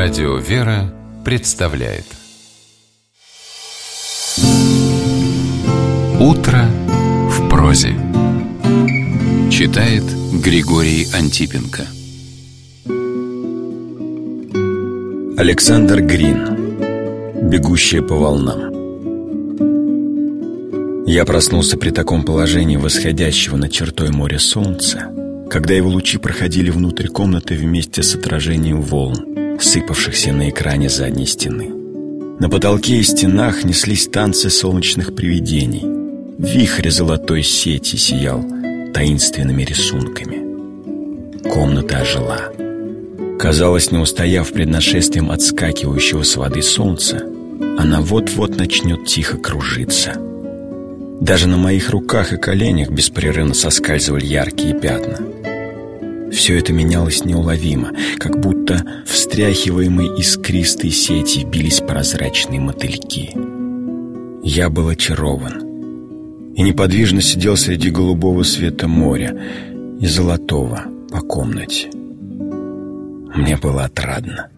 Радио «Вера» представляет «Утро в прозе». Читает Григорий Антипенко. Александр Грин. «Бегущая по волнам». Я проснулся при таком положении восходящего над чертой моря солнца, когда его лучи проходили внутрь комнаты вместе с отражением волн, сыпавшихся на экране задней стены. На потолке и стенах неслись танцы солнечных привидений. Вихрь золотой сети сиял таинственными рисунками. Комната ожила. Казалось, не устояв пред нашествием отскакивающего с воды солнца, она вот-вот начнет тихо кружиться. Даже на моих руках и коленях беспрерывно соскальзывали яркие пятна. Все это менялось неуловимо, как будто встряхиваемой искристой сети бились прозрачные мотыльки. Я был очарован и неподвижно сидел среди голубого света моря и золотого по комнате. Мне было отрадно.